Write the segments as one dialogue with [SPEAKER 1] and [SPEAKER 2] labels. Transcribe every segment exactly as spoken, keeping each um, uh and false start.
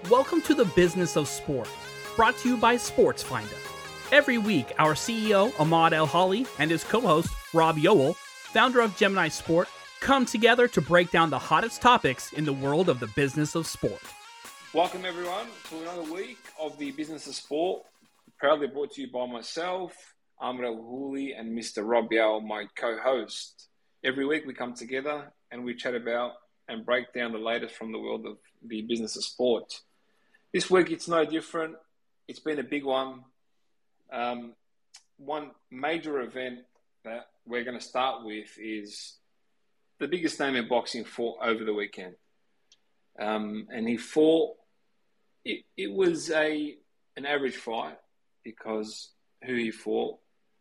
[SPEAKER 1] Welcome to the Business of Sport, brought to you by SportsFinder. Every week, our C E O, Ahmad El-Hali, and his co-host, Rob Yoel, founder of Gemini Sport, come together to break down the hottest topics in the world of the business of sport.
[SPEAKER 2] Welcome, everyone, to another week of the Business of Sport, proudly brought to you by myself, Ahmad El-Hali, and Mister Rob Yoel, my co-host. Every week, we come together and we chat about and break down the latest from the world of the business of sport. This week, it's no different. It's been a big one. Um, one major event that we're going to start with is the biggest name in boxing fought over the weekend. Um, and he fought, it, it was a an average fight because who he fought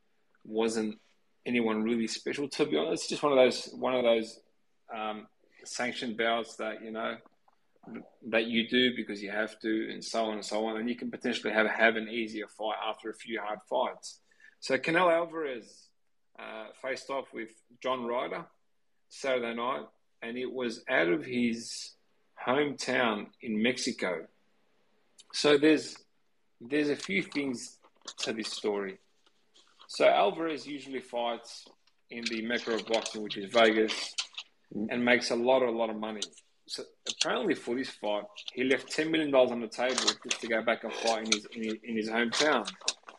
[SPEAKER 2] wasn't anyone really special, to be honest. It's just one of those, one of those um, sanctioned bouts that, you know, that you do because you have to, and so on and so on, and you can potentially have have an easier fight after a few hard fights. So Canelo Alvarez uh, faced off with John Ryder Saturday night, and it was out of his hometown in Mexico. So there's there's a few things to this story. So Alvarez usually fights in the mecca of boxing, which is Vegas, and makes a lot, a lot of money. So apparently for this fight, he left ten million dollars on the table just to go back and fight in his in his, in his hometown.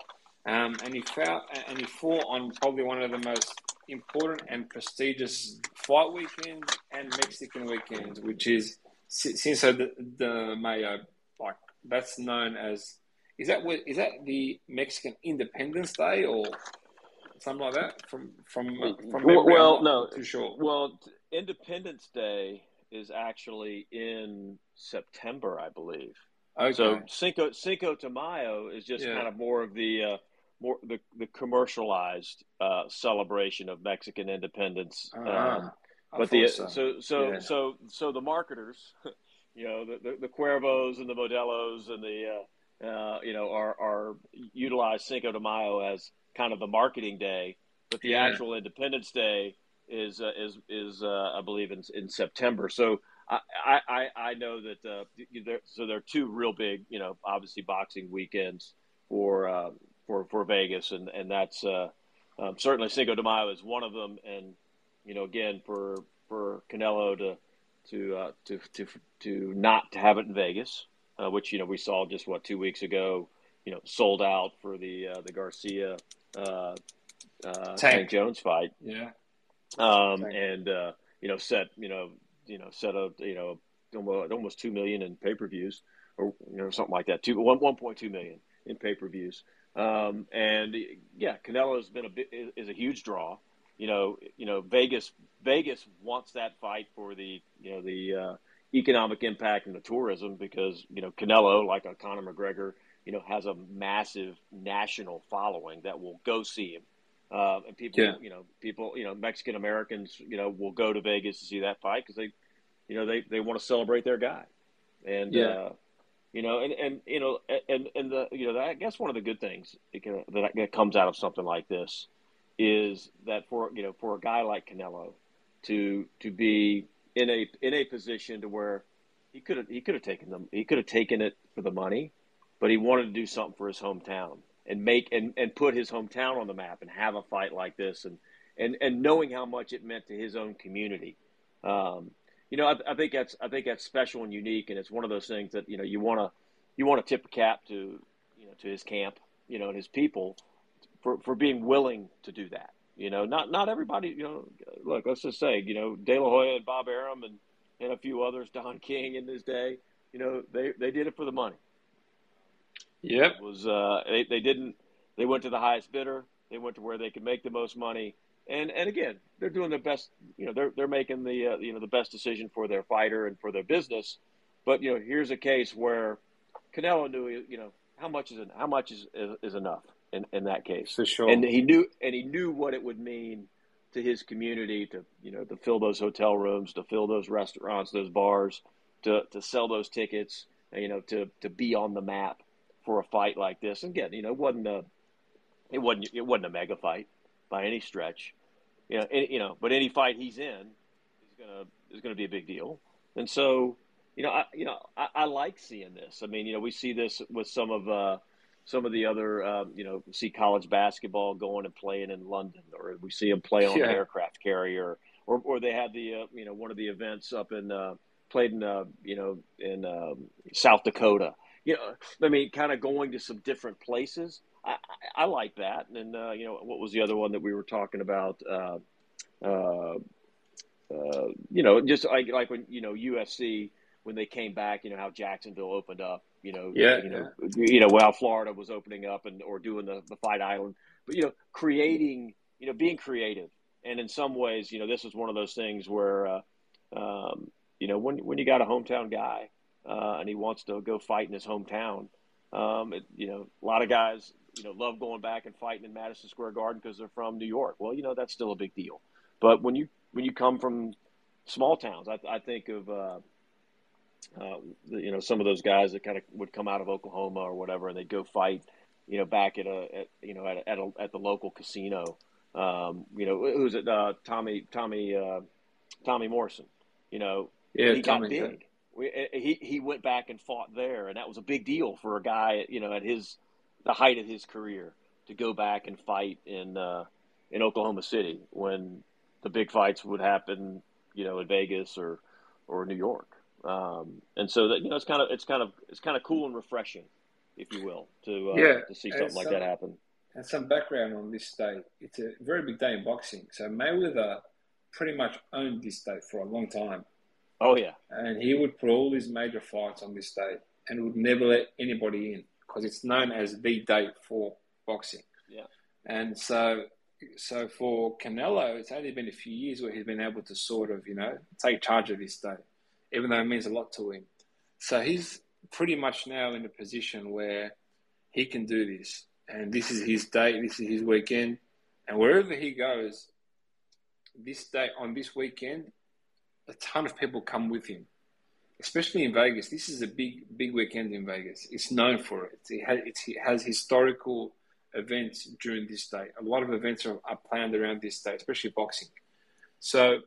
[SPEAKER 2] Um, and he fought and he fought on probably one of the most important and prestigious fight weekends and Mexican weekends, which is Cinco de, de Mayo. Like that's known as is that what is that the Mexican Independence Day or something like that? From from from memory,
[SPEAKER 3] well,
[SPEAKER 2] I'm not
[SPEAKER 3] no,
[SPEAKER 2] too sure.
[SPEAKER 3] Well, Independence Day is actually in September, I believe.
[SPEAKER 2] Okay.
[SPEAKER 3] So Cinco Cinco de Mayo is just
[SPEAKER 2] Yeah.
[SPEAKER 3] kind of more of the uh, more the the commercialized uh, celebration of Mexican independence.
[SPEAKER 2] Uh-huh.
[SPEAKER 3] Um,
[SPEAKER 2] I
[SPEAKER 3] but the
[SPEAKER 2] thought
[SPEAKER 3] so so
[SPEAKER 2] Yeah.
[SPEAKER 3] so so the marketers, you know, the the, the Cuervos and the Modelos and the uh, uh, you know are are utilize Cinco de Mayo as kind of the marketing day, but the
[SPEAKER 2] Yeah.
[SPEAKER 3] actual Independence Day is uh, is is uh, I believe in in September. So I I, I know that uh, there, so there are two real big, you know, obviously boxing weekends for uh, for for Vegas, and and that's uh, um, certainly Cinco de Mayo is one of them. And you know, again, for for Canelo to to uh, to to to not to have it in Vegas, uh, which you know we saw just what two weeks ago, you know, sold out for the uh, the Garcia uh, uh, Tank Jones fight.
[SPEAKER 2] Yeah.
[SPEAKER 3] Um,
[SPEAKER 2] Tank.
[SPEAKER 3] and, uh, you know, set, you know, you know, set a, you know, almost, almost two million in pay-per-views or, you know, something like that. Two, one, one point two million in pay-per-views. Um, and yeah, Canelo has been a bit, is a huge draw, you know, you know, Vegas, Vegas wants that fight for the, you know, the, uh, economic impact and the tourism because, you know, Canelo, like a Conor McGregor, you know, has a massive national following that will go see him. Uh, and people,
[SPEAKER 2] Yeah.
[SPEAKER 3] you know, people, you know, Mexican Americans, you know, will go to Vegas to see that fight because they, you know, they, they want to celebrate their guy, and
[SPEAKER 2] Yeah.
[SPEAKER 3] uh, you know, and, and you know, and and the you know, I guess one of the good things that, can, that that comes out of something like this is that for you know for a guy like Canelo to to be in a in a position to where he could have he could have taken them he could have taken it for the money, but he wanted to do something for his hometown. And make and, and put his hometown on the map and have a fight like this, and and, and knowing how much it meant to his own community, um, you know, I, I think that's I think that's special and unique, and it's one of those things that you know you want to you want to tip the cap to you know to his camp, you know, and his people for, for being willing to do that. You know, not not everybody. You know, look, let's just say you know De La Hoya and Bob Arum and, and a few others, Don King in his day. You know, they they did it for the money.
[SPEAKER 2] Yep.
[SPEAKER 3] It was uh, they, they didn't they went to the highest bidder. They went to where they could make the most money, and and again they're doing their best. You know they're they're making the uh, you know the best decision for their fighter and for their business. But you know here's a case where Canelo knew you know how much is how much is is, is enough in, in that case
[SPEAKER 2] For sure.
[SPEAKER 3] and he knew and he knew what it would mean to his community to you know to fill those hotel rooms, to fill those restaurants, those bars, to to sell those tickets, you know to to be on the map for a fight like this. And again, you know, it wasn't a, it wasn't, it wasn't a mega fight by any stretch, you know, any, you know, but any fight he's in is gonna is gonna be a big deal. And so, you know, I, you know, I, I like seeing this. I mean, you know, we see this with some of uh, some of the other, um, you know, we see college basketball going and playing in London, or we see them play on
[SPEAKER 2] Yeah.
[SPEAKER 3] an aircraft carrier, or or they had the, uh, you know, one of the events up in uh, played in, uh, you know, in um, South Dakota. You know, I mean, kind of going to some different places. I, I, I like that. And uh, you know, what was the other one that we were talking about? Uh, uh, uh, you know, just like like when you know U S C when they came back, you know how Jacksonville opened up, you know,
[SPEAKER 2] Yeah,
[SPEAKER 3] you know,
[SPEAKER 2] yeah.
[SPEAKER 3] you know, while Florida was opening up and or doing the the Fight Island, but you know, creating, you know, being creative, and in some ways, you know, this is one of those things where, uh, um, you know, when when you got a hometown guy uh, and he wants to go fight in his hometown, um, it, you know, a lot of guys, you know, love going back and fighting in Madison Square Garden because they're from New York. Well, you know, that's still a big deal. But when you when you come from small towns, I, I think of uh, uh, you know some of those guys that kind of would come out of Oklahoma or whatever, and they'd go fight, you know, back at a at, you know at a, at, a, at the local casino. Um, you know, who's it? Uh, Tommy Tommy uh, Tommy Morrison. You know,
[SPEAKER 2] Yeah,
[SPEAKER 3] he got
[SPEAKER 2] Tommy, yeah.
[SPEAKER 3] big. We, he he went back and fought there, and that was a big deal for a guy, you know, at his the height of his career to go back and fight in uh, in Oklahoma City when the big fights would happen, you know, in Vegas or or New York. Um, and so that you know, it's kind of it's kind of it's kind of cool and refreshing, if you will, to uh,
[SPEAKER 2] Yeah,
[SPEAKER 3] to see
[SPEAKER 2] and
[SPEAKER 3] something like that
[SPEAKER 2] some
[SPEAKER 3] happen.
[SPEAKER 2] and some background on this state. It's a very big day in boxing. So Mayweather pretty much owned this state for a long time,
[SPEAKER 3] Oh yeah,
[SPEAKER 2] and he would put all his major fights on this state and would never let anybody in because it's known as the date for boxing.
[SPEAKER 3] yeah,
[SPEAKER 2] And so, so for Canelo, it's only been a few years where he's been able to sort of, you know, take charge of his state, even though it means a lot to him. So he's pretty much now in a position where he can do this. And this is his day, this is his weekend. And wherever he goes, this day, on this weekend, a ton of people come with him, especially in Vegas. This is a big, big weekend in Vegas. It's known for it. It has, it's, it has historical events during this day. A lot of events are, are planned around this day, especially boxing. So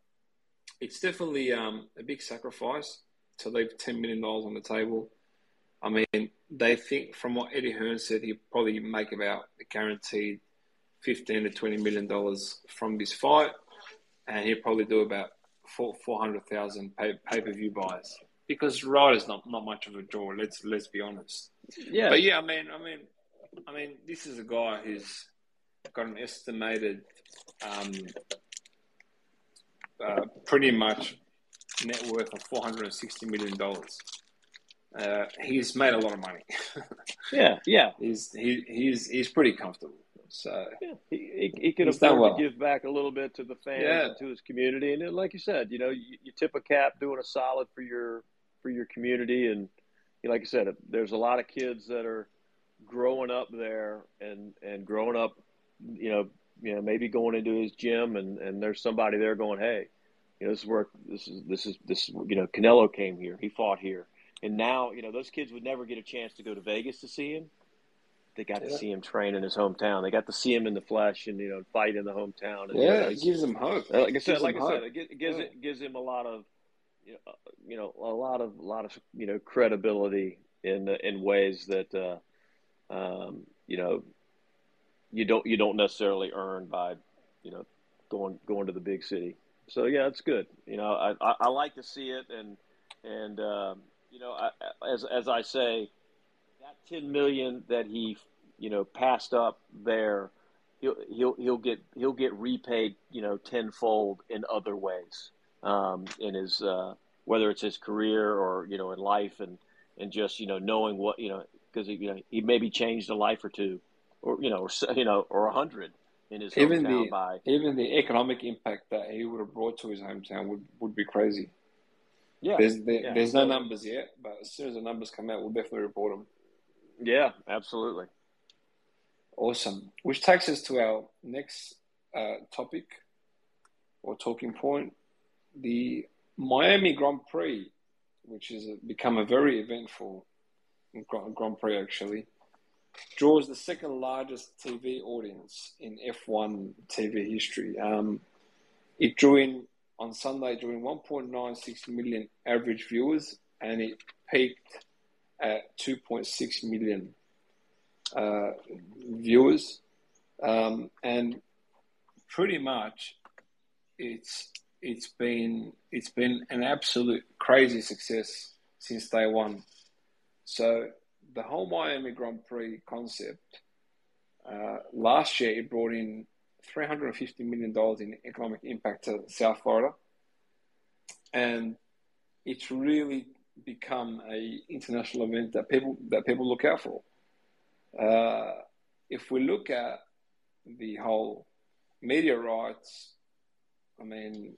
[SPEAKER 2] it's definitely um, a big sacrifice to leave ten million dollars on the table. I mean, they think, from what Eddie Hearn said, he'll probably make about a guaranteed fifteen to twenty million dollars from this fight, and he'll probably do about four four hundred thousand pay pay per view buys because Ryder's not not much of a draw. Let's let's be honest.
[SPEAKER 3] yeah.
[SPEAKER 2] But yeah, I mean, I mean, I mean, this is a guy who's got an estimated, um, uh, pretty much net worth of four hundred and sixty million dollars. Uh, he's made a lot of money.
[SPEAKER 3] Yeah, yeah.
[SPEAKER 2] he's he, he's he's pretty comfortable. So
[SPEAKER 3] Yeah, he, he, he can
[SPEAKER 2] He's done
[SPEAKER 3] afford
[SPEAKER 2] well.
[SPEAKER 3] to give back a little bit to the fans
[SPEAKER 2] Yeah.
[SPEAKER 3] and to his community. And then, like you said, you know, you, you tip a cap doing a solid for your for your community. And you know, like you said, there's a lot of kids that are growing up there and, and growing up, you know, you know, maybe going into his gym and, and there's somebody there going, hey, you know, this is where this is this is this you know, Canelo came here, he fought here, and now you know those kids would never get a chance to go to Vegas to see him. They got
[SPEAKER 2] Yeah.
[SPEAKER 3] to see him train in his hometown. They got to see him in the flesh and you know fight in the hometown. And,
[SPEAKER 2] Yeah,
[SPEAKER 3] you know,
[SPEAKER 2] it gives them hope.
[SPEAKER 3] uh, like I said,
[SPEAKER 2] Gives
[SPEAKER 3] like
[SPEAKER 2] them
[SPEAKER 3] I said,
[SPEAKER 2] hope.
[SPEAKER 3] it gives, it gives
[SPEAKER 2] Yeah.
[SPEAKER 3] it gives him a lot of you know, uh, you know a lot of a lot of you know credibility in uh, in ways that uh, um, you know you don't you don't necessarily earn by you know going going to the big city. So yeah, it's good. You know, I, I, I like to see it, and and um, you know, I, as as I say, that ten million that he you know passed up there, he'll he'll he'll get he'll get repaid you know tenfold in other ways, um, in his uh, whether it's his career or you know in life, and and just you know knowing what you know because you know he maybe changed a life or two, or you know or you know or a hundred in his
[SPEAKER 2] Even
[SPEAKER 3] hometown
[SPEAKER 2] the
[SPEAKER 3] by
[SPEAKER 2] even the economic impact that he would have brought to his hometown would, would be crazy.
[SPEAKER 3] yeah
[SPEAKER 2] There's there,
[SPEAKER 3] yeah
[SPEAKER 2] there's no
[SPEAKER 3] so,
[SPEAKER 2] numbers yet, but as soon as the numbers come out, we'll definitely report them.
[SPEAKER 3] yeah absolutely.
[SPEAKER 2] Awesome. Which takes us to our next uh, topic or talking point, the Miami Grand Prix, which has become a very eventful Grand Prix actually, draws the second largest T V audience in F one T V history. Um, it drew in, on Sunday, drew in one point nine six million average viewers and it peaked at two point six million uh, viewers, um, and pretty much it's it's been it's been an absolute crazy success since day one. So the whole Miami Grand Prix concept, uh, last year it brought in three hundred fifty million dollars in economic impact to South Florida, and it's really become a international event that people that people look out for. Uh, if we look at the whole media rights, I mean,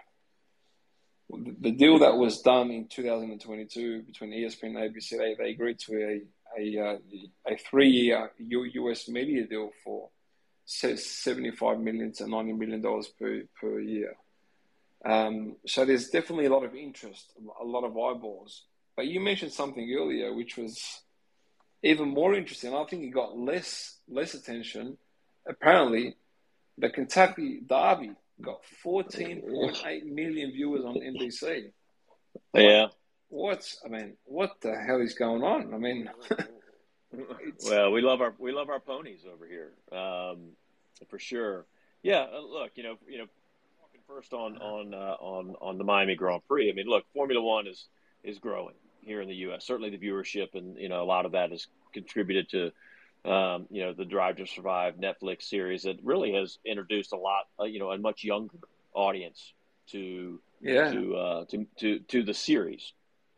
[SPEAKER 2] the deal that was done in two thousand twenty-two between E S P N and A B C, they, they agreed to a a, uh, a three-year U S media deal for seventy-five million to ninety million dollars per per year. Um, so there's definitely a lot of interest, a lot of eyeballs. But you mentioned something earlier, which was even more interesting. I think it got less less attention. Apparently, the Kentucky Derby got fourteen point eight million viewers on N B C.
[SPEAKER 3] Yeah.
[SPEAKER 2] What's I mean, what the hell is going on? I mean,
[SPEAKER 3] well, we love our we love our ponies over here, um, for sure. Yeah. Look, you know, you know, talking first on on uh, on on the Miami Grand Prix. I mean, look, Formula One is is growing here in the U S. Certainly, the viewership, and you know, a lot of that has contributed to, um, you know, the Drive to Survive Netflix series that really has introduced a lot, uh, you know, a much younger audience to
[SPEAKER 2] yeah
[SPEAKER 3] to uh, to to to the series.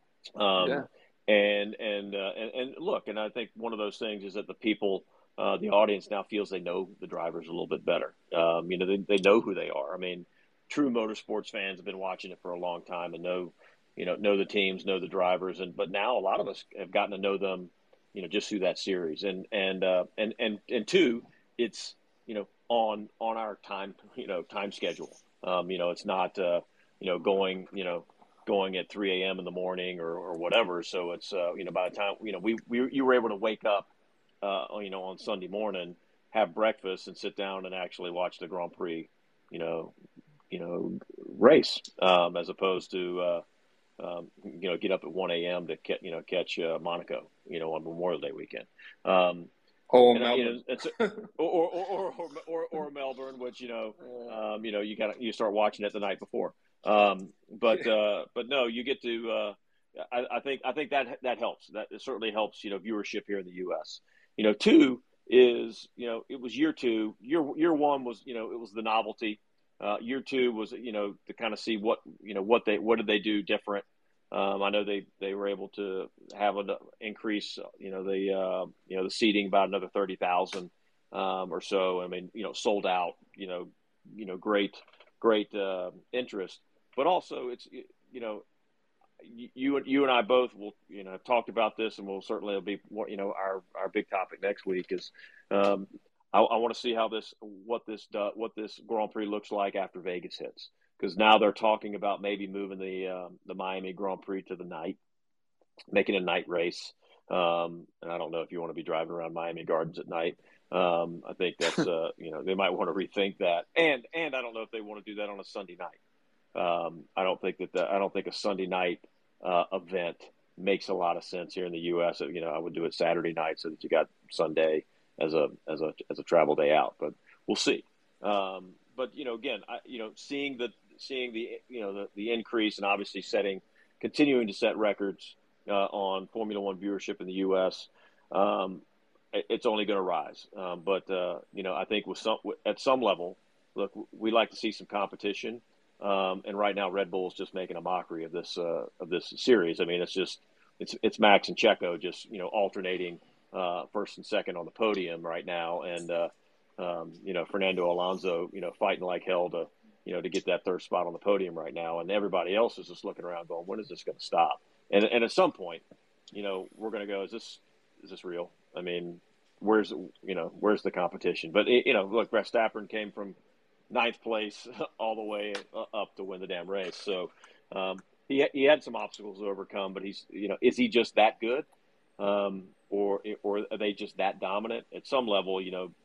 [SPEAKER 3] Um,
[SPEAKER 2] yeah.
[SPEAKER 3] And and, uh, and and look, and I think one of those things is that the people, uh, the audience now feels they know the drivers a little bit better. Um, you know, they they know who they are. I mean, true motorsports fans have been watching it for a long time and know, you know, know the teams, know the drivers, and but now a lot of us have gotten to know them, you know, just through that series. And and uh, and and and two, it's you know on on our time, you know, time schedule. Um, you know, it's not uh, you know going you know. going at three a.m. in the morning or, or whatever. So it's, uh, you know, by the time, you know, we, we you were able to wake up, uh, you know, on Sunday morning, have breakfast and sit down and actually watch the Grand Prix, you know, you know, race, um, as opposed to, uh, um, you know, get up at one a.m. to get, you know, catch uh, Monaco, you know, on Memorial Day weekend. Um,
[SPEAKER 2] Or
[SPEAKER 3] and,
[SPEAKER 2] Melbourne.
[SPEAKER 3] You know, it's, or, or, or, or, or, or Melbourne, which, you know, um, you know, you got you start watching it the night before. Um, but, uh, but no, you get to, uh, I, I think, I think that, that helps. That it certainly helps, you know, viewership here in the U S. You know, two is, you know, it was year two, year, year one was, you know, it was the novelty. Uh, year two was, you know, to kind of see what, you know, what they, what did they do different? Um, I know they, they were able to have an increase, you know, the, uh, you know, the seating about another thirty thousand, um, or so. I mean, you know, sold out, you know, you know, great, great, uh, interest. But also, it's you know, you and you and I both will you know have talked about this, and we'll certainly it'll be you know our, our big topic next week is um, I, I want to see how this what this does, what this Grand Prix looks like after Vegas hits, because now they're talking about maybe moving the um, the Miami Grand Prix to the night, making a night race. Um, and I don't know if you want to be driving around Miami Gardens at night. Um, I think that's uh, you know they might want to rethink that, and and I don't know if they want to do that on a Sunday night. Um, I don't think that the, I don't think a Sunday night uh, event makes a lot of sense here in the U S. You know, I would do it Saturday night so that you got Sunday as a as a as a travel day out. But we'll see. Um, but you know, again, I, you know, seeing the seeing the you know the, the increase and obviously setting, continuing to set records uh, on Formula One viewership in the U S. Um, it, it's only going to rise. Um, but uh, you know, I think with some at some level, look, we like to see some competition. Um, and right now, Red Bull is just making a mockery of this uh, of this series. I mean, it's just it's it's Max and Checo just you know alternating uh, first and second on the podium right now, and uh, um, you know Fernando Alonso you know fighting like hell to you know to get that third spot on the podium right now, and everybody else is just looking around going, when is this going to stop? And and at some point, you know, we're going to go, is this is this real? I mean, where's you know where's the competition? But you know, look, Verstappen came from ninth place all the way up to win the damn race. So um, he he had some obstacles to overcome, but he's you know is he just that good, um, or or are they just that dominant at some level? You know,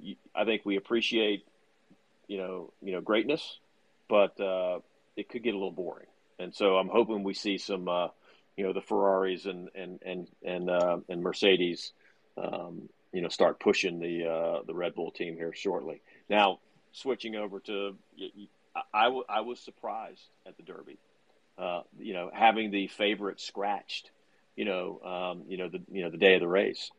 [SPEAKER 3] I think we appreciate you know you know greatness, but uh, it could get a little boring. And so I'm hoping we see some uh, you know, the Ferraris and and and and uh, and Mercedes, um, you know, start pushing the uh, the Red Bull team here shortly. Now, switching over to, I, I, w- I was surprised at the Derby, uh, you know, having the favorite scratched, you know, um, you know the you know the day of the race,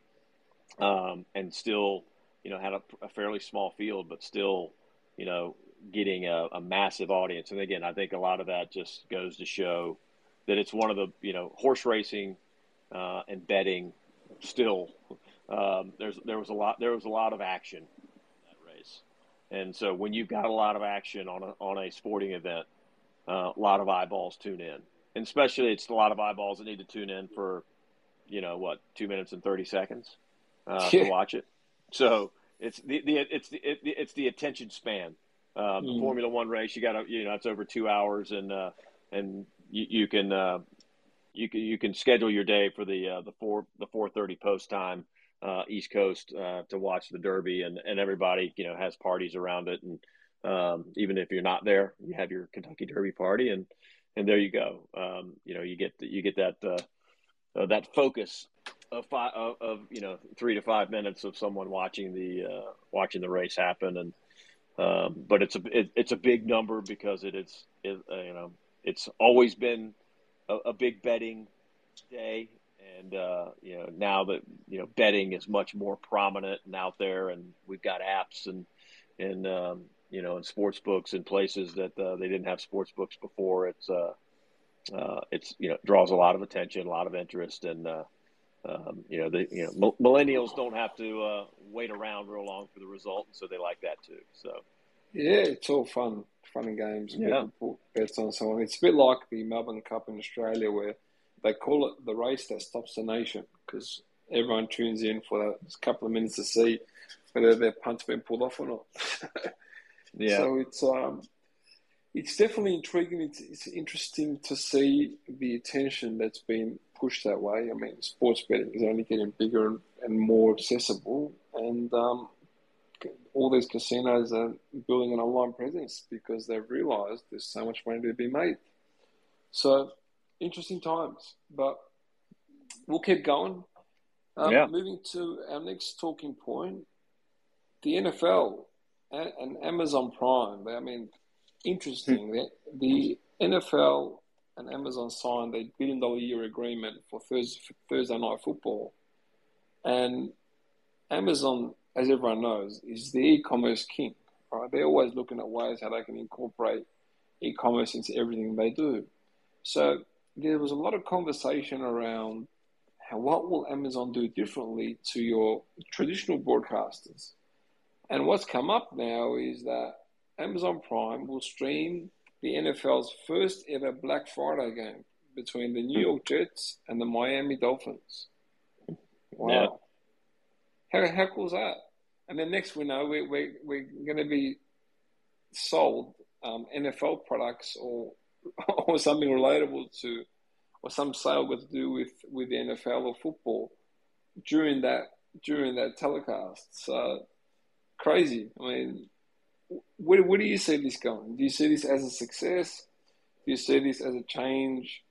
[SPEAKER 3] um, and still, you know, had a, a fairly small field, but still, you know, getting a, a massive audience. And again, I think a lot of that just goes to show that it's one of the, you know, horse racing uh, and betting still. Um, there's there was a lot there was a lot of action in that race, and so when you've got a lot of action on a on a sporting event, uh, a lot of eyeballs tune in, and especially it's a lot of eyeballs that need to tune in for, you know, what, two minutes and thirty seconds uh,
[SPEAKER 2] Yeah.
[SPEAKER 3] to watch it. So it's the, the it's the it, it's the attention span. Uh, the
[SPEAKER 2] Mm.
[SPEAKER 3] Formula One race, you got to, you know, it's over two hours, and uh, and you, you can uh, you can you can schedule your day for the uh, the four the four thirty post time uh, East Coast uh, to watch the Derby, and, and everybody, you know, has parties around it, and um, even if you're not there, you have your Kentucky Derby party, and and there you go. Um, you know, you get you get that uh, uh, that focus of five of, of you know three to five minutes of someone watching the uh, watching the race happen, and um, but it's a it, it's a big number because it is it, uh, you know it's always been a, a big betting day, and uh, you know now that you know betting is much more prominent and out there, and we've got apps and and um, you know and sports books in places that uh, they didn't have sports books before. It's uh, uh, it's you know draws a lot of attention, a lot of interest, and uh, um, you know the you know millennials don't have to uh, wait around real long for the result, so they like that too. So
[SPEAKER 2] Yeah, it's all fun, fun and games.
[SPEAKER 3] yeah,
[SPEAKER 2] People put bets on someone. It's a bit like the Melbourne Cup in Australia, where they call it the race that stops the nation, because everyone tunes in for a couple of minutes to see whether their punt's been pulled off or not.
[SPEAKER 3] yeah,
[SPEAKER 2] So it's um, it's definitely intriguing. It's, it's interesting to see the attention that's been pushed that way. I mean, sports betting is only getting bigger and, and more accessible, and um, all these casinos are building an online presence because they've realised there's so much money to be made. So, interesting times, but we'll keep going. Um,
[SPEAKER 3] yeah.
[SPEAKER 2] moving to our next talking point, the N F L and, and Amazon Prime. I mean, interesting. The, the N F L and Amazon signed a billion dollar year agreement for Thursday, for Thursday night football, and Amazon, as everyone knows, is the e-commerce king, right? They're always looking at ways how they can incorporate e-commerce into everything they do. So there was a lot of conversation around how, what will Amazon do differently to your traditional broadcasters? And what's come up now is that Amazon Prime will stream the N F L's first ever Black Friday game between the New York Jets and the Miami Dolphins. Wow.
[SPEAKER 3] Yeah.
[SPEAKER 2] How, how cool is that? And then next we know we, we, we're going to be sold um, N F L products or or something relatable to, or some sale got to do with, with the N F L or football during that during that telecast. So crazy. I mean, where, where do you see this going? Do you see this as a success? Do you see this as a change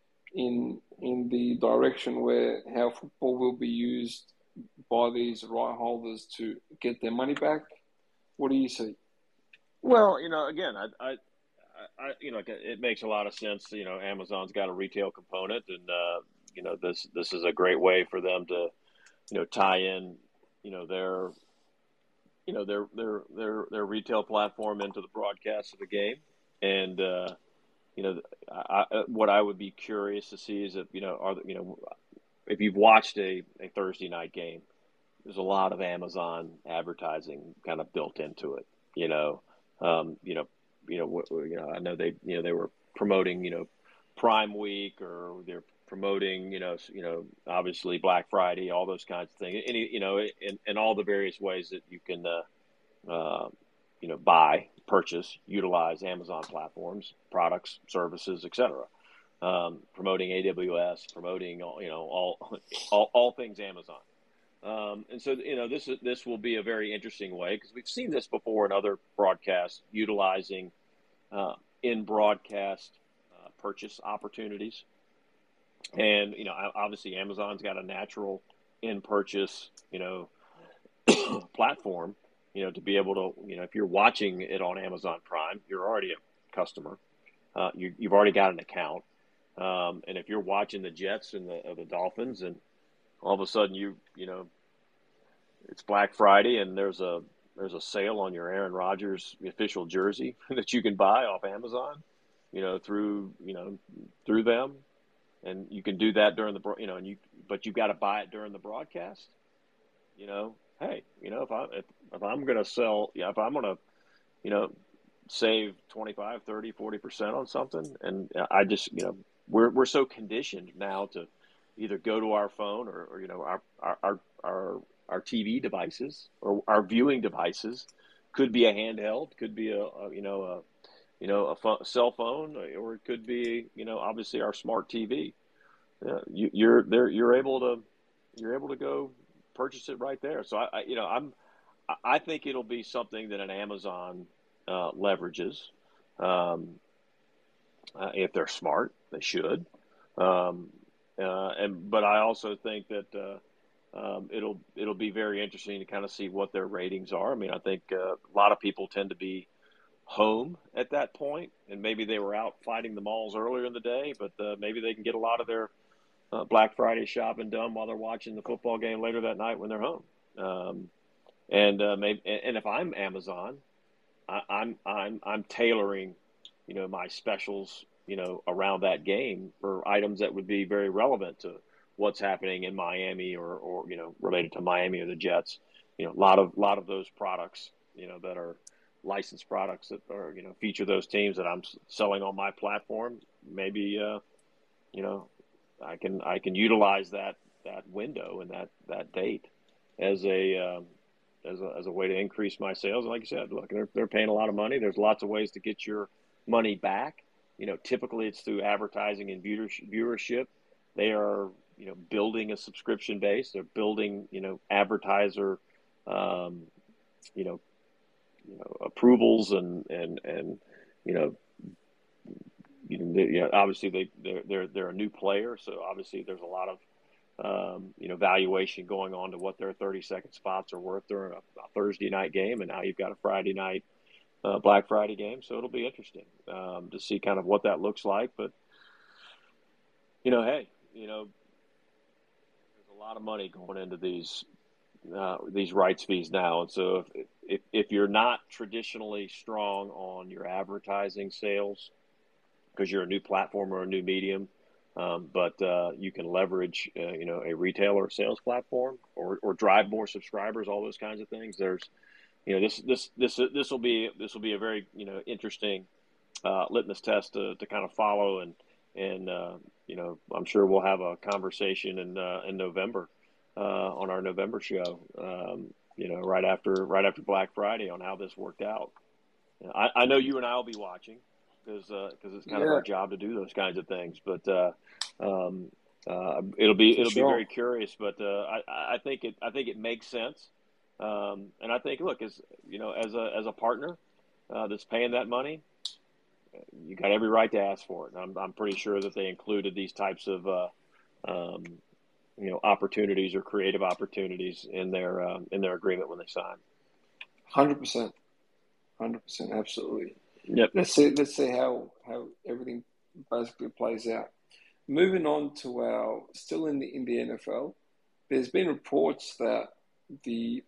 [SPEAKER 2] in in the direction where how football will be used by these right holders to get their money back? What do you see?
[SPEAKER 3] Well, you know, again, I, I, I, you know, it makes a lot of sense. You know, Amazon's got a retail component, and uh, you know, this this is a great way for them to, you know, tie in, you know, their, you know, their their their their retail platform into the broadcast of the game, and uh, you know, I, I, what I would be curious to see is if you know, are you know, if you've watched a, a Thursday night game, there's a lot of Amazon advertising kind of built into it. You know, um, you know, you know, you know, I know they, you know, they were promoting, you know, Prime Week, or they're promoting, you know, you know, obviously Black Friday, all those kinds of things. Any, you know, in, in all the various ways that you can, uh, uh, you know, buy, purchase, utilize Amazon platforms, products, services, et cetera. Um, promoting A W S, promoting, all, you know, all, all, all things Amazon. Um, and so, you know, this is, this will be a very interesting way, because we've seen this before in other broadcasts, utilizing uh, in broadcast uh, purchase opportunities. And, you know, obviously Amazon's got a natural in-purchase, you know, platform, you know, to be able to, you know, if you're watching it on Amazon Prime, you're already a customer. Uh, you, you've already got an account. Um, and if you're watching the Jets and the, or the Dolphins, and all of a sudden you, you know, it's Black Friday and there's a, there's a sale on your Aaron Rodgers official jersey that you can buy off Amazon, you know, through, you know, through them. And you can do that during the, you know, and you, but you've got to buy it during the broadcast. You know, hey, you know, if I, if, if I'm going to sell, yeah, if I'm going to, you know, save twenty-five, thirty, forty percent on something. And I just, you know, we're, we're so conditioned now to either go to our phone or, or you know, our, our, our, our, our T V devices or our viewing devices. Could be a handheld, could be a, a you know, a, you know, a phone, cell phone, or it could be, you know, obviously our smart T V. Uh, you, you're there, you're able to, you're able to go purchase it right there. So I, I you know, I'm, I think it'll be something that an Amazon uh, leverages. Um, uh, if they're smart, they should. Um, uh, and but I also think that uh, um, it'll it'll be very interesting to kind of see what their ratings are. I mean, I think uh, a lot of people tend to be home at that point, and maybe they were out fighting the malls earlier in the day, but uh, maybe they can get a lot of their uh, Black Friday shopping done while they're watching the football game later that night when they're home. Um, and uh, maybe, and if I'm Amazon, I, I'm I'm I'm tailoring, you know, my specials, you know, around that game for items that would be very relevant to what's happening in Miami or or you know related to Miami or the Jets. You know, a lot of lot of those products, you know, that are licensed products that are, you know, feature those teams that I'm selling on my platform. Maybe, uh, you know, I can, I can utilize that, that window and that, that date as a, um, as a, as a way to increase my sales. And like you said, look, they're, they're paying a lot of money. There's lots of ways to get your money back. You know, typically it's through advertising and viewership. They are, you know, building a subscription base. They're building, you know, advertiser, um, you know, you know, approvals and, and, and, you know, you know, they, you know, obviously they, they're, they're, they're a new player. So obviously there's a lot of, um, you know, valuation going on to what their thirty second spots are worth during a, a Thursday night game. And now you've got a Friday night, uh, Black Friday game. So it'll be interesting, um, to see kind of what that looks like. But, you know, hey, you know, there's a lot of money going into these, uh, these rights fees now. And so if, if, if you're not traditionally strong on your advertising sales because you're a new platform or a new medium, um, but uh, you can leverage, uh, you know, a retail or sales platform or, or drive more subscribers, all those kinds of things. There's, you know, this, this, this, this will be, this will be a very, you know, interesting uh, litmus test to, to kind of follow. And, and, uh, you know, I'm sure we'll have a conversation in, uh, in November Uh, on our November show, um, you know, right after right after Black Friday on how this worked out. I, I know you and I will be watching because because uh, it's kind
[SPEAKER 2] Yeah,
[SPEAKER 3] of our job to do those kinds of things. But uh, um, uh, it'll be
[SPEAKER 2] for
[SPEAKER 3] it'll
[SPEAKER 2] sure.
[SPEAKER 3] be very curious. But uh, I I think it I think it makes sense. Um, and I think look, as you know, as a as a partner uh, that's paying that money, you got every right to ask for it. And I'm I'm pretty sure that they included these types of uh, um, you know, opportunities or creative opportunities in their um, in their agreement when they sign.
[SPEAKER 2] Hundred percent, hundred percent, absolutely.
[SPEAKER 3] Yep.
[SPEAKER 2] Let's see. Let's see how how everything basically plays out. Moving on to our still in the in the N F L. There's been reports that the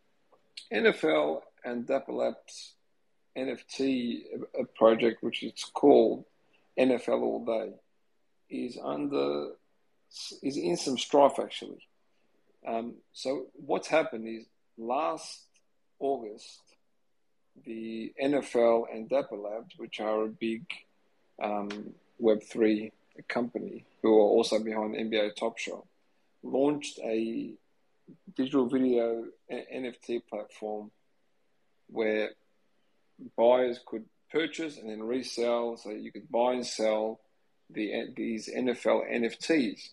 [SPEAKER 2] N F L and Dapper Labs N F T project, which it's called N F L All Day, is under. is in some strife, actually. Um, so what's happened is last August, the N F L and Dapper Labs, which are a big um, Web three company who are also behind the N B A Top Shot, launched a digital video N F T platform where buyers could purchase and then resell. So you could buy and sell the these N F L N F Ts.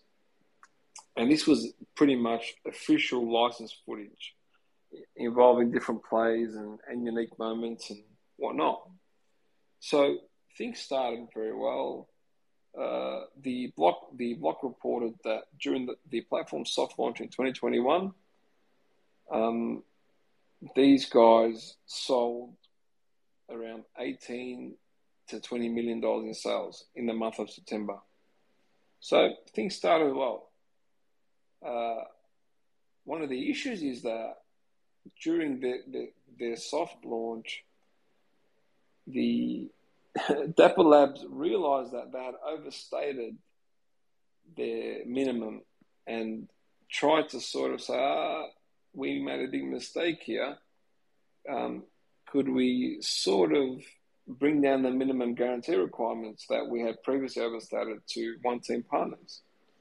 [SPEAKER 2] And this was pretty much official licensed footage involving different plays and, and unique moments and whatnot. So things started very well. uh, the block the block reported that during the, the platform soft launch in twenty twenty-one, um, these guys sold around eighteen to twenty million dollars in sales in the month of September. So things started well. Uh, one of the issues is that during the, the their soft launch, the Dapper Labs realized that they had overstated their minimum and tried to sort of say, ah, we made a big mistake here. Um, could we sort of bring down the minimum guarantee requirements that we had previously overstated to one team partners?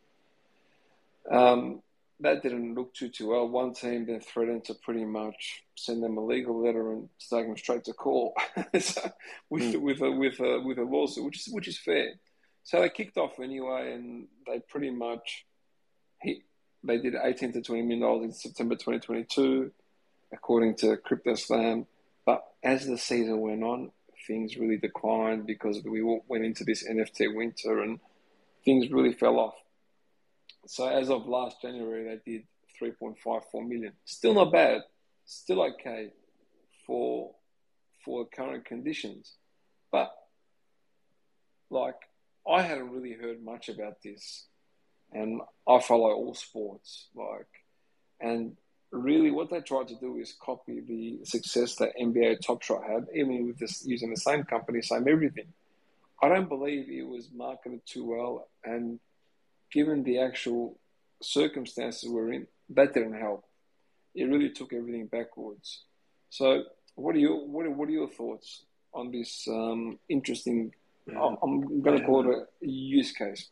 [SPEAKER 2] Um, that didn't look too, too well. One team then threatened to pretty much send them a legal letter and take them straight to court so, with, mm. with, a, with, a, with a lawsuit, which is, which is fair. So they kicked off anyway, and they pretty much hit, they did eighteen to twenty million dollars in September twenty twenty-two, according to CryptoSlam. But as the season went on, things really declined because we went into this N F T winter and things really fell off. So as of last January, they did three point five four million. Still not bad. Still okay for for current conditions. But like, I hadn't really heard much about this, and I follow all sports. Like, and really, what they tried to do is copy the success that N B A Top Shot had, even with this using the same company, same everything. I don't believe it was marketed too well, and given the actual circumstances we're in, that didn't help. It really took everything backwards. So, what are your what are, what are your thoughts on this um, interesting? I'm going to call it a use case.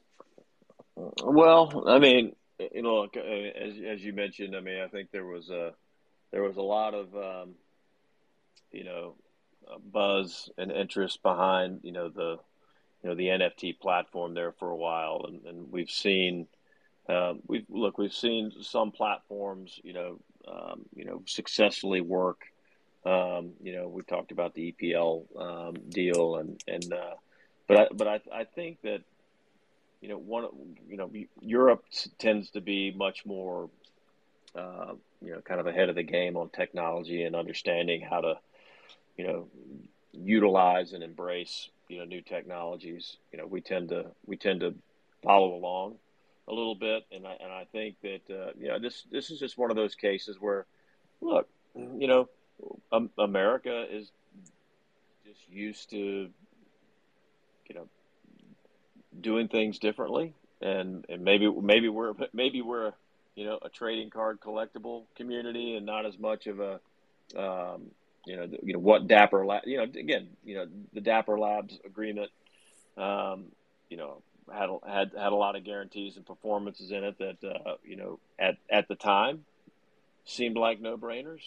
[SPEAKER 3] Well, I mean, you know, as as you mentioned, I mean, I think there was a there was a lot of um, you know buzz and interest behind you know the you know the N F T platform there for a while, and, and we've seen um, we've look we've seen some platforms you know um, you know successfully work. Um, you know, we talked about the E P L um, deal, and and uh, but I, but I I think that. You know, one. You know, Europe tends to be much more, uh, you know, kind of ahead of the game on technology and understanding how to, you know, utilize and embrace, you know, new technologies. You know, we tend to we tend to follow along a little bit, and I and I think that uh, you know this this is just one of those cases where, look, you know, um, America is just used to, you know. doing things differently, and, and maybe maybe we're maybe we're you know a trading card collectible community and not as much of a um, you know you know what Dapper Lab you know again you know the Dapper Labs agreement um, you know had had had a lot of guarantees and performances in it that uh, you know at at the time seemed like no brainers.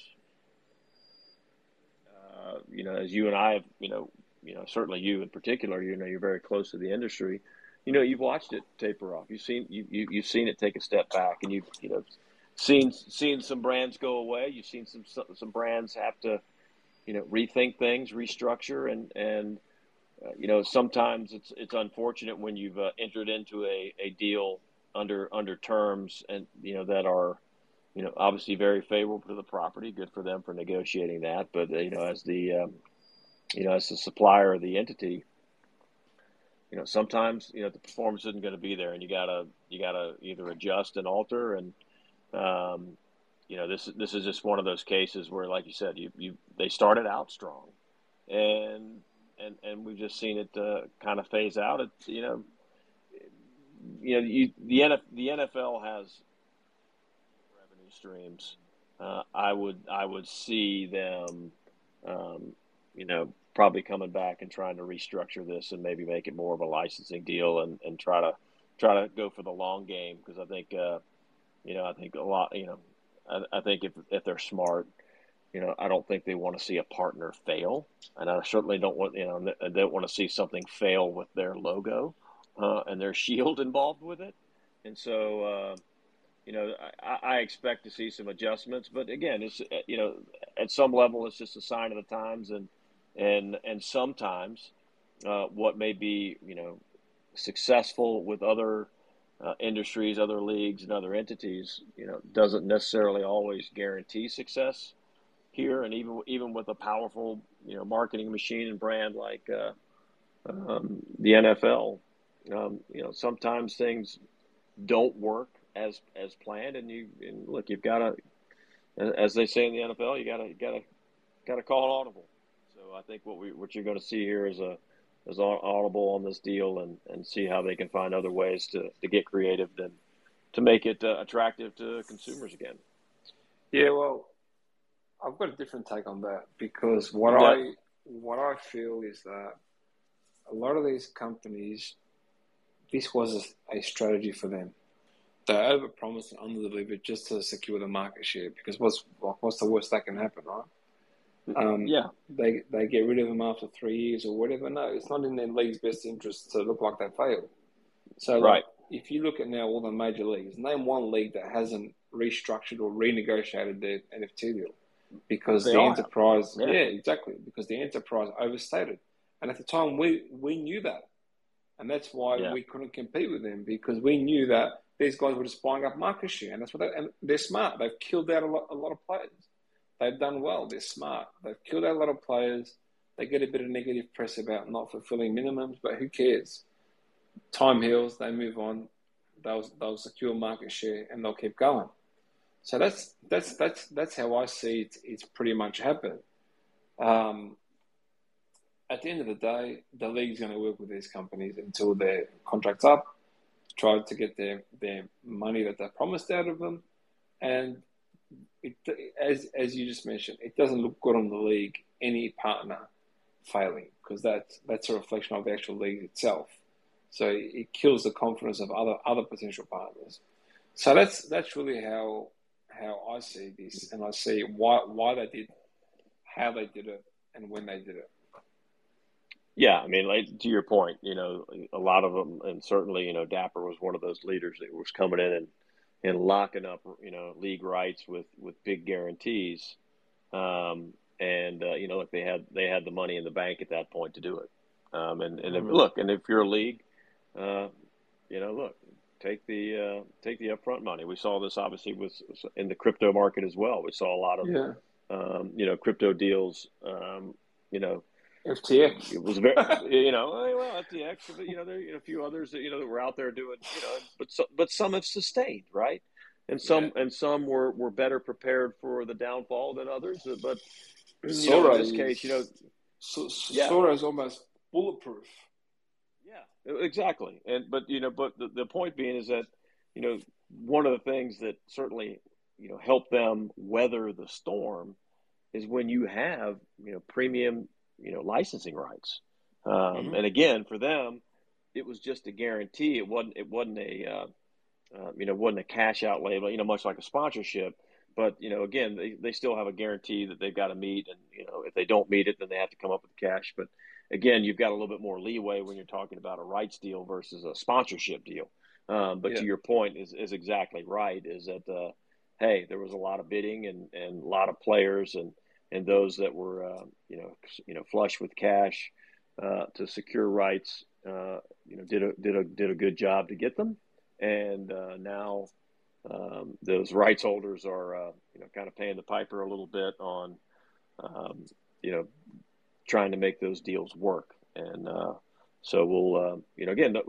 [SPEAKER 3] Uh, you know, as you and I have you know. You know, certainly you in particular, you know, you're very close to the industry. You know, you've watched it taper off. You've seen you, you you've seen it take a step back, and you've you know seen seen some brands go away. You've seen some some brands have to you know rethink things, restructure, and and uh, you know sometimes it's it's unfortunate when you've uh, entered into a, a deal under under terms and you know that are you know obviously very favorable to the property. Good for them for negotiating that, but uh, you know as the um, you know, as the supplier of the entity, you know, sometimes, you know, the performance isn't going to be there and you gotta, you gotta either adjust and alter. And, um, you know, this, this is just one of those cases where, like you said, you, you, they started out strong and, and, and we've just seen it uh, kind of phase out. It, you know, you know, you, the N F, the N F L has revenue streams. Uh, I would, I would see them, um, you know, probably coming back and trying to restructure this and maybe make it more of a licensing deal and, and try to try to go for the long game. Because I think, uh, you know, I think a lot, you know, I, I think if if they're smart, you know, I don't think they want to see a partner fail. And I certainly don't want, you know, they don't want to see something fail with their logo uh, and their shield involved with it. And so, uh, you know, I, I expect to see some adjustments. But again, it's, you know, at some level, it's just a sign of the times. And, And and sometimes uh, what may be, you know, successful with other uh, industries, other leagues, and other entities, you know, doesn't necessarily always guarantee success here. And even even with a powerful, you know, marketing machine and brand like uh, um, the N F L, um, you know, sometimes things don't work as as planned, and you and look, you've got to, as they say in the N F L, you got to got to got to call an audible. So I think what we what you're going to see here is a is audible on this deal, and, and see how they can find other ways to, to get creative than to make it uh, attractive to consumers again.
[SPEAKER 2] Yeah, well, I've got a different take on that, because what
[SPEAKER 3] Yeah.
[SPEAKER 2] I what I feel is that a lot of these companies, this was a, a strategy for them. They overpromised and underdelivered just to secure the market share, because what's what's the worst that can happen, right? Um,
[SPEAKER 3] Yeah.
[SPEAKER 2] they they get rid of them after three years or whatever. No, it's not in their league's best interest to look like they failed. So, like,
[SPEAKER 3] Right.
[SPEAKER 2] if you look at now all the major leagues, name one league that hasn't restructured or renegotiated their N F T deal, because
[SPEAKER 3] They
[SPEAKER 2] the
[SPEAKER 3] all have.
[SPEAKER 2] enterprise,
[SPEAKER 3] Yeah.
[SPEAKER 2] yeah, exactly, because the enterprise overstated, and at the time we we knew that, and that's why
[SPEAKER 3] Yeah.
[SPEAKER 2] we couldn't compete with them, because we knew that these guys were just buying up market share, and that's what they, and they're smart. They've killed out a lot, a lot of players. They've done well. They're smart. They've killed out a lot of players. They get a bit of negative press about not fulfilling minimums, but who cares? Time heals. They move on. They'll they'll secure market share, and they'll keep going. So that's that's that's that's how I see it. It's pretty much happened. Um, at the end of the day, the league's going to work with these companies until their contract's up, try to get their, their money that they promised out of them, and it, as as you just mentioned, it doesn't look good on the league, any partner failing, because that's that's a reflection of the actual league itself. So it kills the confidence of other other potential partners. So that's that's really how how I see this, and I see why why they did, how they did it, and when they did it.
[SPEAKER 3] Yeah, I mean, like, to your point, you know, a lot of them, and certainly, you know, Dapper was one of those leaders that was coming in and, and locking up, you know, league rights with, with big guarantees. Um, and, uh, you know, look, they had they had the money in the bank at that point to do it. Um, and, and if,
[SPEAKER 2] Mhm.
[SPEAKER 3] look, and if you're a league, uh, you know, look, take the uh, take the upfront money. We saw this obviously with in the crypto market as well. We saw a lot of,
[SPEAKER 2] Yeah,
[SPEAKER 3] um, you know, crypto deals, um, you know,
[SPEAKER 2] F T X.
[SPEAKER 3] it was very, you know, well, F T X, but, you know, there are a few others that, you know, that were out there doing, you know, but so, but some have sustained, right? And some,
[SPEAKER 2] Yeah.
[SPEAKER 3] and some were, were better prepared for the downfall than others. But, you know,
[SPEAKER 2] Sora
[SPEAKER 3] in this case, you know,
[SPEAKER 2] so,
[SPEAKER 3] yeah,
[SPEAKER 2] Sora is almost bulletproof.
[SPEAKER 3] yeah, exactly. And, but, you know, but the, the point being is that, you know, one of the things that certainly, you know, helped them weather the storm is when you have, you know, premium, you know, licensing rights. Um,
[SPEAKER 2] Mhm.
[SPEAKER 3] and again, for them, it was just a guarantee. It wasn't, it wasn't a, uh, uh, you know, wasn't a cash outlay, but, you know, much like a sponsorship. But, you know, again, they, they still have a guarantee that they've got to meet. And, you know, if they don't meet it, then they have to come up with the cash. But again, you've got a little bit more leeway when you're talking about a rights deal versus a sponsorship deal. Um, but
[SPEAKER 2] Yeah.
[SPEAKER 3] to your point is, is exactly right, is that, uh, hey, there was a lot of bidding and, and a lot of players and, and those that were, uh, you know, you know, flush with cash uh, to secure rights, uh, you know, did a did a did a good job to get them, and uh, now um, those rights holders are, uh, you know, kind of paying the piper a little bit on, um, you know, trying to make those deals work, and uh, so we'll, uh, you know, again,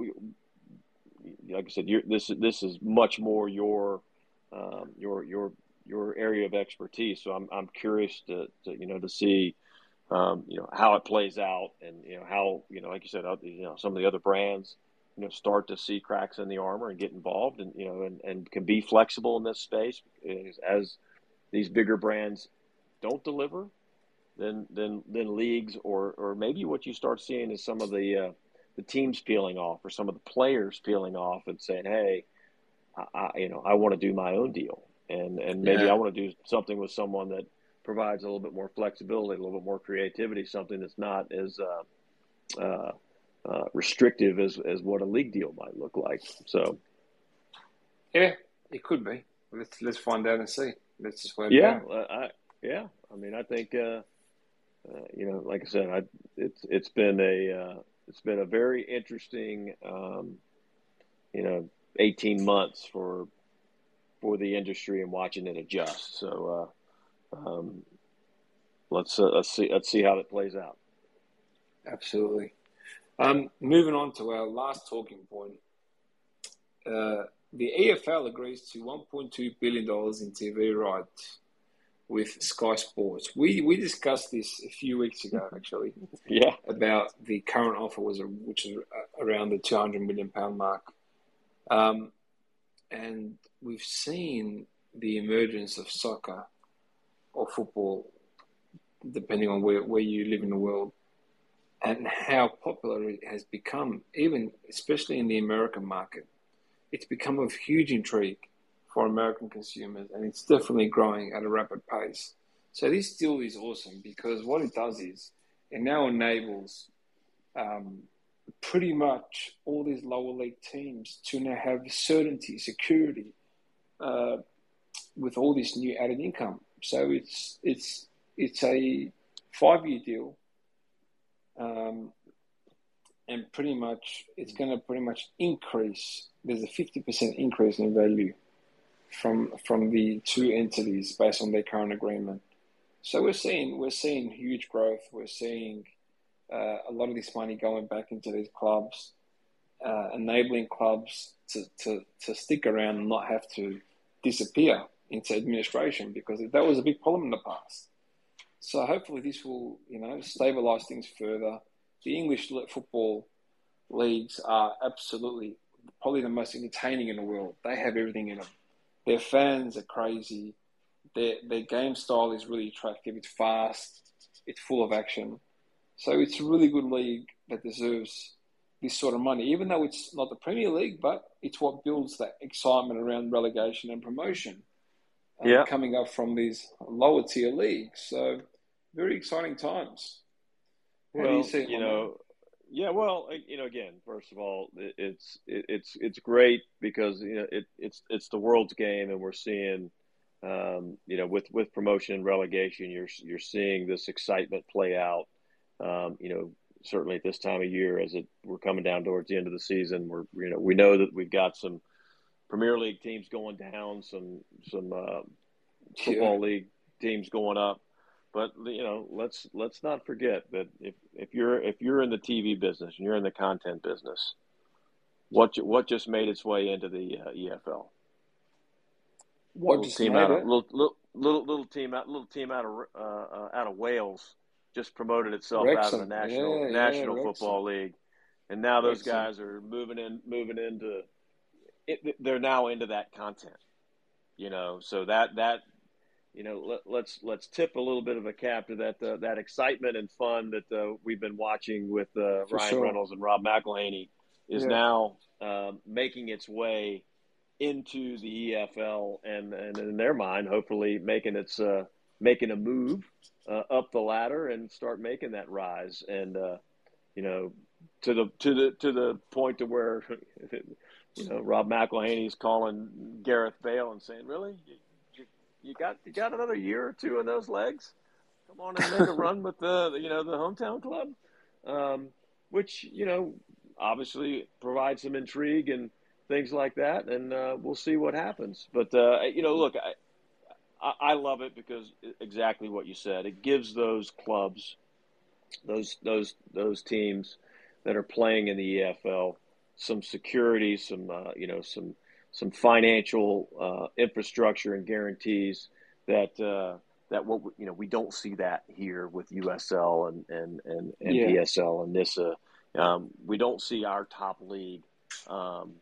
[SPEAKER 3] like I said, you're, this this is much more your um, your your your area of expertise. So I'm I'm curious to, to you know to see um, you know how it plays out, and you know how you know like you said, you know some of the other brands you know start to see cracks in the armor and get involved, and you know and, and can be flexible in this space as, as these bigger brands don't deliver, then then then leagues or or maybe what you start seeing is some of the uh, the teams peeling off or some of the players peeling off and saying, hey, I, I you know I want to do my own deal. And and maybe I
[SPEAKER 2] Yeah.
[SPEAKER 3] want to do something with someone that provides a little bit more flexibility, a little bit more creativity, something that's not as uh, uh, uh, restrictive as, as what a league deal might look like. So,
[SPEAKER 2] Yeah, it could be. Let's let's find out and see. Let's just find
[SPEAKER 3] yeah,
[SPEAKER 2] out.
[SPEAKER 3] uh, I yeah, I mean, I think uh, uh, you know, like I said, I it's it's been a uh, it's been a very interesting, um, you know, eighteen months for for the industry and watching it adjust. So uh, um, let's uh, let's see let's see how it plays out.
[SPEAKER 2] Absolutely. Um, moving on to our last talking point, uh, the A F L agrees to one point two billion dollars in T V rights with Sky Sports. We we discussed this a few weeks ago, actually.
[SPEAKER 3] Yeah.
[SPEAKER 2] About the current offer was a, which is around the two hundred million pound mark, um, and we've seen the emergence of soccer or football, depending on where, where you live in the world, and how popular it has become, even especially in the American market. It's become of huge intrigue for American consumers, and it's definitely growing at a rapid pace. So this deal is awesome because what it does is it now enables um, pretty much all these lower league teams to now have certainty, security uh, with all this new added income. So it's it's it's a five-year deal, um, and pretty much it's going to pretty much increase. There's a fifty percent increase in value from from the two entities based on their current agreement. So we're seeing we're seeing huge growth. We're seeing uh, a lot of this money going back into these clubs, uh, enabling clubs to, to, to stick around and not have to disappear into administration, because that was a big problem in the past. So hopefully this will, you know, stabilise things further. The English football leagues are absolutely probably the most entertaining in the world. They have everything in them. Their fans are crazy. Their their game style is really attractive. It's fast. It's full of action. So it's a really good league that deserves this sort of money, even though it's not the Premier League, but it's what builds that excitement around relegation and promotion uh,
[SPEAKER 3] yeah.
[SPEAKER 2] coming up from these lower tier leagues. So very exciting times. How
[SPEAKER 3] well,
[SPEAKER 2] do you see it,
[SPEAKER 3] you
[SPEAKER 2] man?
[SPEAKER 3] know, yeah, well, you know, again, first of all, it's it, it's it's great because you know it, it's it's the world's game, and we're seeing, um, you know, with, with promotion and relegation, you're you're seeing this excitement play out. Um, you know, certainly at this time of year, as it we're coming down towards the end of the season, we're you know we know that we've got some Premier League teams going down, some some uh, football
[SPEAKER 2] Yeah.
[SPEAKER 3] league teams going up. But you know, let's let's not forget that if, if you're if you're in the T V business and you're in the content business, what what just made its way into the uh, E F L?
[SPEAKER 2] What
[SPEAKER 3] Little
[SPEAKER 2] just
[SPEAKER 3] team
[SPEAKER 2] made
[SPEAKER 3] out of
[SPEAKER 2] it?
[SPEAKER 3] little little little, little team out little team out of uh, uh, out of Wales just promoted itself out of the
[SPEAKER 2] Wrexham.
[SPEAKER 3] national
[SPEAKER 2] Yeah, yeah,
[SPEAKER 3] National
[SPEAKER 2] Wrexham.
[SPEAKER 3] Football League, and now those
[SPEAKER 2] Wrexham.
[SPEAKER 3] guys are moving in moving into it. They're now into that content, you know. So that that. You know, let, let's let's tip a little bit of a cap to that uh, that excitement and fun that uh, we've been watching with uh,
[SPEAKER 2] For
[SPEAKER 3] Ryan
[SPEAKER 2] sure.
[SPEAKER 3] Reynolds and Rob McElhenney is
[SPEAKER 2] Yeah.
[SPEAKER 3] now um, making its way into the E F L, and, and in their mind, hopefully making its uh, making a move uh, up the ladder and start making that rise, and uh, you know, to the to the to the point to where you know Rob McElhenney's calling Gareth Bale and saying, "Really? You, You got you got another year or two in those legs. Come on and make a run with the you know the hometown club," um, which you know obviously provides some intrigue and things like that, and uh, we'll see what happens. But uh, you know, look, I, I I love it because exactly what you said. It gives those clubs, those those those teams that are playing in the E F L some security, some uh, you know some. some financial uh, infrastructure and guarantees that uh, that what we, you know we don't see that here with U S L and and and, and
[SPEAKER 2] Yeah.
[SPEAKER 3] P S L and NISA. Um, we don't see our top league um,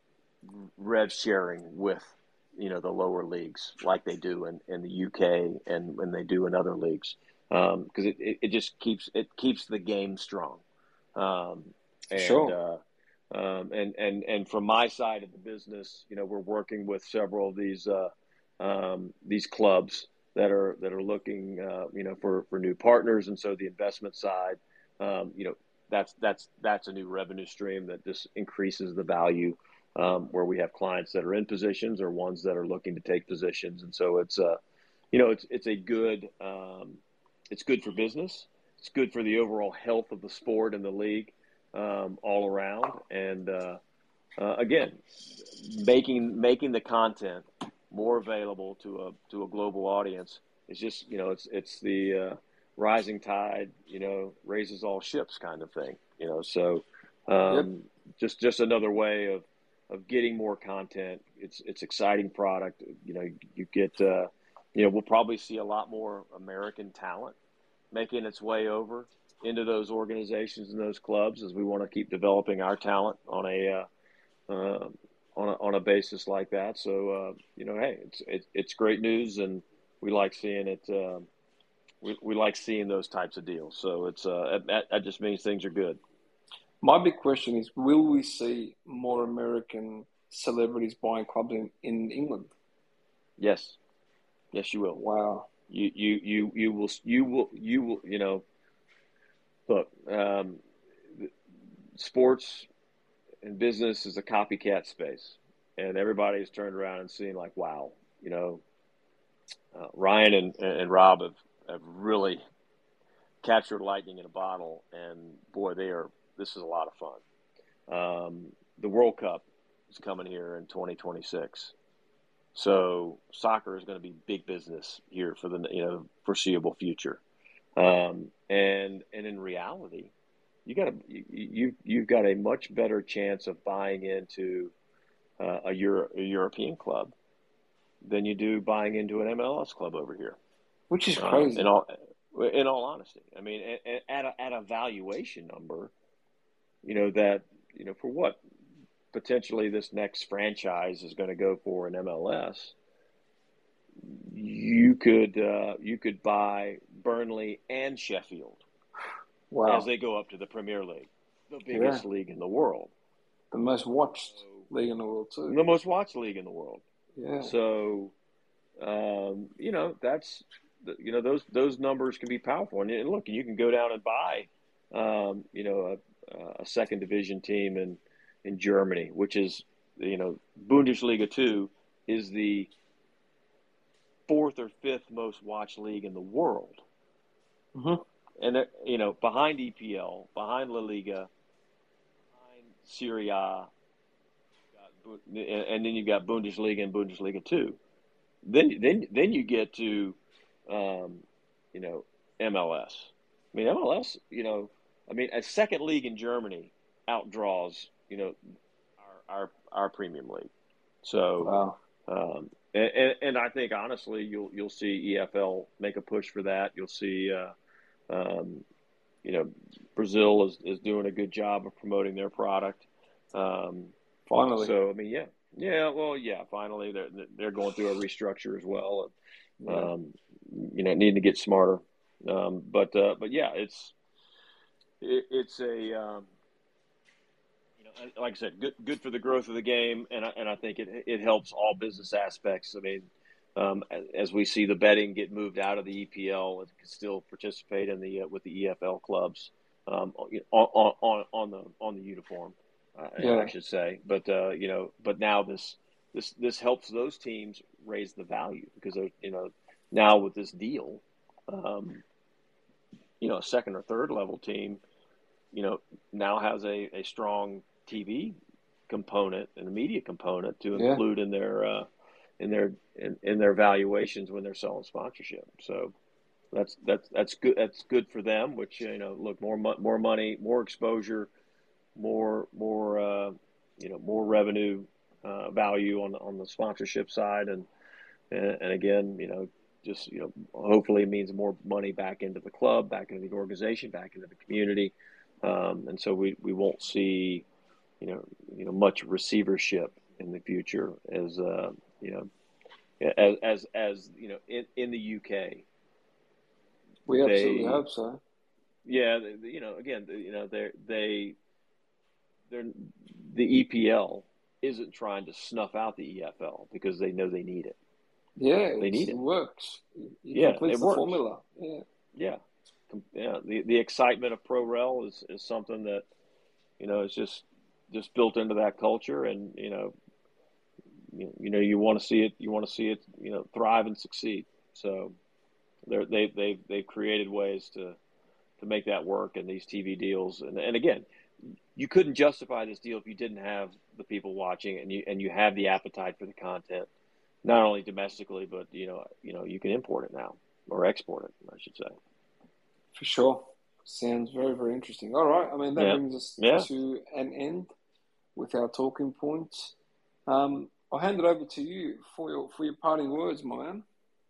[SPEAKER 3] rev sharing with you know the lower leagues like they do in, in the U K and when they do in other leagues because um, it, it, it just keeps it keeps the game strong um, and.
[SPEAKER 2] Sure.
[SPEAKER 3] Uh, Um, and, and, and from my side of the business, you know, we're working with several of these, uh, um, these clubs that are, that are looking, uh, you know, for, for new partners. And so the investment side, um, you know, that's, that's, that's a new revenue stream that just increases the value, um, where we have clients that are in positions or ones that are looking to take positions. And so it's, uh, you know, it's, it's a good, um, it's good for business. It's good for the overall health of the sport and the league. um, all around. And uh, uh, again, making making the content more available to a to a global audience is just, you know, it's it's the uh, rising tide, you know, raises all ships kind of thing, you know. So um,
[SPEAKER 2] Yep.
[SPEAKER 3] just just another way of of getting more content. It's it's exciting product. You know, you get uh, you know, we'll probably see a lot more American talent making its way over into those organizations and those clubs as we want to keep developing our talent on a uh, uh, on a, on a basis like that. So uh, you know, hey, it's it, it's great news, and we like seeing it. Uh, we we like seeing those types of deals. So it's uh, that, that just means things are good.
[SPEAKER 2] My big question is, will we see more American celebrities buying clubs in, in England?
[SPEAKER 3] Yes, yes, you will.
[SPEAKER 2] Wow.
[SPEAKER 3] You you you you will you will you will you know. Look, um, sports and business is a copycat space, and everybody's turned around and seen like, wow, you know, uh, Ryan and, and Rob have, have really captured lightning in a bottle, and boy, they are. This is a lot of fun. Um, the World Cup is coming here in twenty twenty-six, so soccer is going to be big business here for the you know foreseeable future. Um, and and in reality, you got a you, you you've got a much better chance of buying into uh, a, Euro, a European club than you do buying into an M L S club over here.
[SPEAKER 2] Which is
[SPEAKER 3] Um,
[SPEAKER 2] crazy.
[SPEAKER 3] in all in all honesty, I mean, at, at a, at a valuation number, you know that you know for what potentially this next franchise is going to go for in M L S. You could uh, you could buy Burnley and Sheffield
[SPEAKER 2] Wow.
[SPEAKER 3] as they go up to the Premier League, the
[SPEAKER 2] Yeah.
[SPEAKER 3] biggest league in the world,
[SPEAKER 2] The most watched league in the world, too.
[SPEAKER 3] the most watched league in the world.
[SPEAKER 2] Yeah.
[SPEAKER 3] So, um, you know, that's you know those those numbers can be powerful. And, and look, you can go down and buy, um, you know, a, a second division team in in Germany, which is you know Bundesliga two is the fourth or fifth most watched league in the world.
[SPEAKER 2] Mm-hmm.
[SPEAKER 3] And, you know, behind E P L, behind La Liga, behind Serie A, and then you've got Bundesliga and Bundesliga two. Then, then, then you get to, um, you know, M L S. I mean, M L S, you know, I mean, a second league in Germany outdraws, you know, our our, our premium league. So,
[SPEAKER 2] Wow.
[SPEAKER 3] um, and, and, and I think honestly, you'll you'll see E F L make a push for that. You'll see, uh, um, you know, Brazil is, is doing a good job of promoting their product. Um,
[SPEAKER 2] Finally.
[SPEAKER 3] So I mean, yeah, yeah. Well, yeah. Finally, they're they're going through a restructure as well, and
[SPEAKER 2] Yeah.
[SPEAKER 3] um, you know, needing to get smarter. Um, but uh, but yeah, it's it, it's a um, you know, like I said, good good for the growth of the game, and I, and I think it it helps all business aspects. I mean, um, as we see the betting get moved out of the E P L, it can still participate in the uh, with the E F L clubs um, on, on on the on the uniform, uh,
[SPEAKER 2] Yeah.
[SPEAKER 3] I should say. But uh, you know, but now this this this helps those teams raise the value because they're, you know now with this deal, um, you know, a second or third level team, you know, now has a, a strong T V component and a media component to
[SPEAKER 2] Yeah.
[SPEAKER 3] include in their uh, in their in, in their valuations when they're selling sponsorship. So that's that's that's good. That's good for them. Which you know, look, more mo- more money, more exposure, more more uh, you know more revenue uh, value on on the sponsorship side, and, and and again, you know, just you know, hopefully it means more money back into the club, back into the organization, back into the community. Um, and so we, we won't see, you know, you know, much receivership in the future as, uh, you know, as, as, as, you know, in, in the U K,
[SPEAKER 2] We absolutely
[SPEAKER 3] they,
[SPEAKER 2] hope so.
[SPEAKER 3] yeah, they, you know, again, you know, they're, they, they're, the E P L isn't trying to snuff out the E F L because they know they need it.
[SPEAKER 2] Yeah,
[SPEAKER 3] They need
[SPEAKER 2] it
[SPEAKER 3] it.
[SPEAKER 2] works. It
[SPEAKER 3] Yeah,
[SPEAKER 2] completes
[SPEAKER 3] it
[SPEAKER 2] the
[SPEAKER 3] works.
[SPEAKER 2] formula. Yeah.
[SPEAKER 3] Yeah. Yeah. The, the excitement of Pro Rel is, is something that, you know, it's just, just built into that culture. And, you know, you, you know, you want to see it, you want to see it, you know, thrive and succeed. So they're, they, they've, they've created ways to, to make that work in these T V deals. And, and again, you couldn't justify this deal if you didn't have the people watching and you and you have the appetite for the content, not only domestically, but you know, you know, you can import it now or export it, I should say.
[SPEAKER 2] For sure. Sounds very, very interesting. All right. I mean, that
[SPEAKER 3] yeah.
[SPEAKER 2] brings us
[SPEAKER 3] yeah.
[SPEAKER 2] to an end with our talking points. Um, I'll hand it over to you for your for your parting words, my man.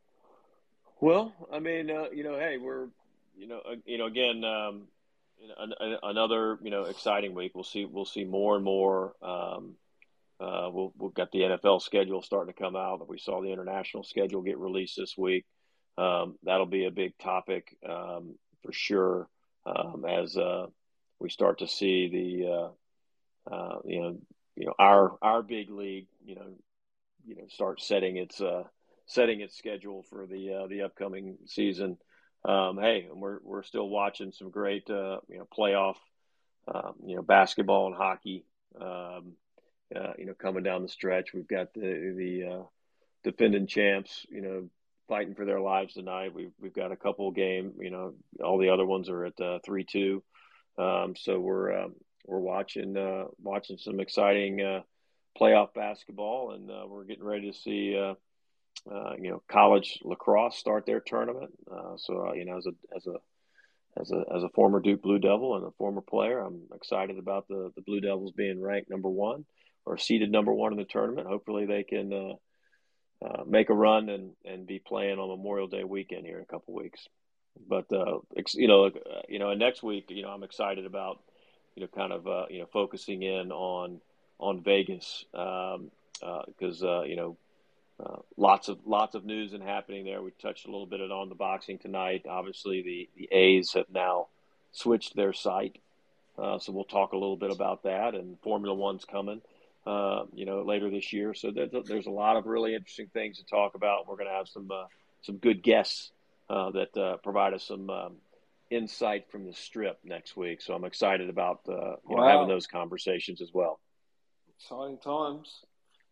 [SPEAKER 3] Well, I mean, uh, you know, hey, we're, you know, uh, you know, again, um, an, an, another, you know, exciting week. We'll see, we'll see more and more. Um, uh, we'll, we've got the N F L schedule starting to come out. We saw the international schedule get released this week. Um, that'll be a big topic um, for sure um, as uh, we start to see the, uh, uh, you know, you know, our our big league, you know, you know, start setting its uh, setting its schedule for the uh, the upcoming season. Um, hey, we're we're still watching some great uh, you know playoff uh, you know basketball and hockey. Um, uh, you know, coming down the stretch, we've got the the uh, defending champs, you know, fighting for their lives tonight. We've we've got a couple game. You know, all the other ones are at uh, three two. Um, so we're um, we're watching uh, watching some exciting uh, playoff basketball, and uh, we're getting ready to see uh, uh, you know college lacrosse start their tournament. Uh, so uh, you know, as a as a as a as a former Duke Blue Devil and a former player, I'm excited about the the Blue Devils being ranked number one or seeded number one in the tournament. Hopefully, they can uh, uh, make a run and and be playing on Memorial Day weekend here in a couple weeks. But uh, you know, uh, you know, and next week, you know, I'm excited about, you know, kind of, uh, you know, focusing in on on Vegas um, uh, because uh, you know, uh, lots of lots of news and happening there. We touched a little bit on the boxing tonight. Obviously, the the A's have now switched their site, uh, so we'll talk a little bit about that. And Formula One's coming, uh, you know, later this year. So there's a, there's a lot of really interesting things to talk about. We're going to have some uh, some good guests. Uh, that uh, provide us some um, insight from the Strip next week. So I'm excited about uh, you know,
[SPEAKER 2] wow.
[SPEAKER 3] having those conversations as well.
[SPEAKER 2] Exciting times.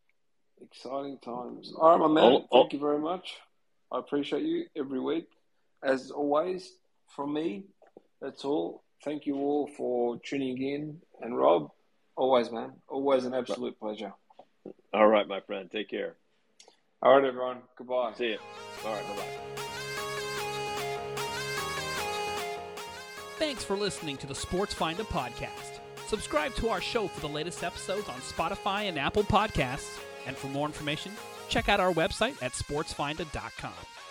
[SPEAKER 2] Exciting times. All right, my man.
[SPEAKER 3] Oh, oh.
[SPEAKER 2] Thank you very much. I appreciate you every week. As always, from me, that's all. Thank you all for tuning in. And Rob, always, man, always an absolute pleasure.
[SPEAKER 3] All right, my friend. Take care.
[SPEAKER 2] All right, everyone. Goodbye.
[SPEAKER 3] See you. All right, bye-bye.
[SPEAKER 1] Thanks for listening to the Sports Finder podcast. Subscribe to our show for the latest episodes on Spotify and Apple Podcasts. And for more information, check out our website at sports finder dot com.